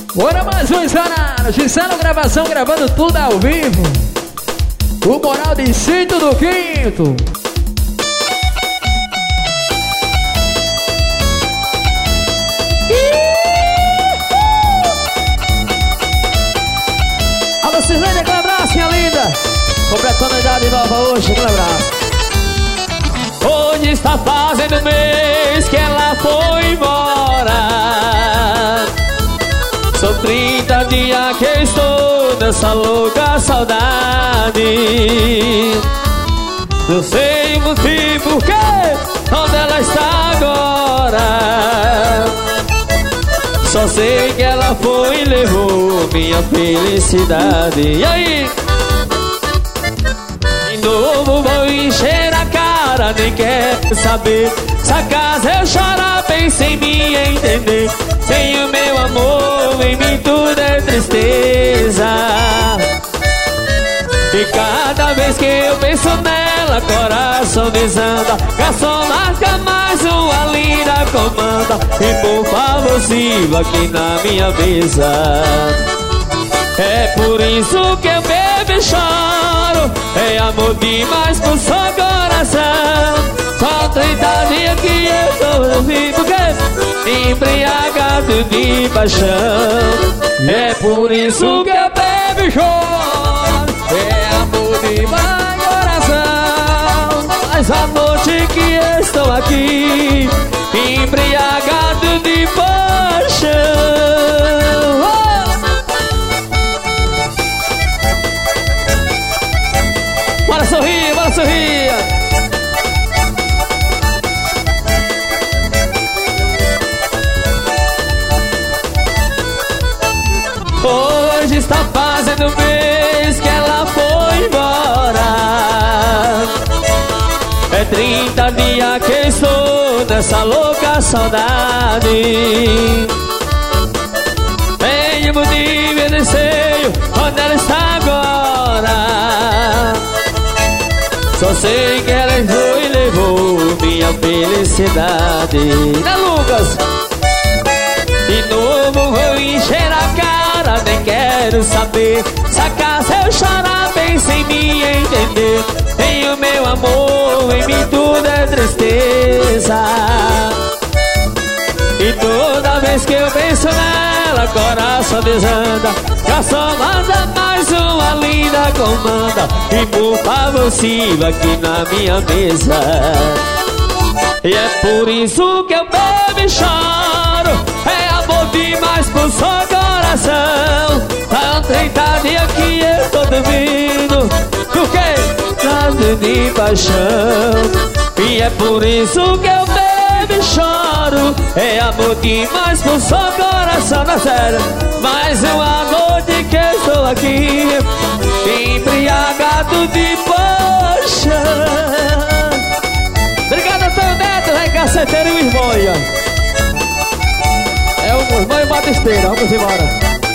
Bora mais um Ensanaram, Gisano gravação, gravando tudo ao vivo. O Moral de Cinto do Quinto. Alô Cirlene, aquele abraço, minha linda. Completando a idade nova hoje, aquele abraço. Hoje está fazendo mês que ela foi embora. São 30 dias que estou nessa louca saudade. Não sei o motivo porque onde ela está agora. Só sei que ela foi e levou minha felicidade. E aí? De novo vou encher a cara, nem quero saber. Se acaso eu chorar, pense em me entender. Sem o meu amor, em mim tudo é tristeza. E cada vez que eu penso nela, coração desanda. Garçom, marca mais uma linda comanda. E por favor, sirva aqui na minha mesa. É por isso que eu bebo e choro. É amor demais pro seu coração. Só 30 dias que eu tô vivo, embriagado de paixão. É por isso que eu bebo e choro. É amor demais coração. Mas a noite que eu estou aqui, embriagado de paixão. Bora sorrir, bora sorrir. Hoje está fazendo um mês que ela foi embora. É 30 dias que estou nessa louca saudade. Tenho motivo e receio onde ela está agora. Só sei que ela foi e levou minha felicidade. Né, Lucas? De novo vou encher a cara, nem quero saber. Se acaso eu chorar, pense em me entender. Tem o meu amor, em mim tudo é tristeza. E toda vez que eu penso nela, coração desanda. Garçom, manda mais uma linda comanda. E por favor, sirva aqui na minha mesa. E é por isso que eu bebo e choro. É amor demais pro seu coração. Tá 30 dias que eu tô dormindo. Por quê? Nada de paixão. E é por isso que eu bebo e choro. É amor demais pro seu coração, na sério. Mais uma noite que eu estou aqui, embriagado de paixão. Obrigado, Antônio Neto, Rei Caceteiro e o irmão aí, ó. É o irmão e o Batisteira, vamos embora.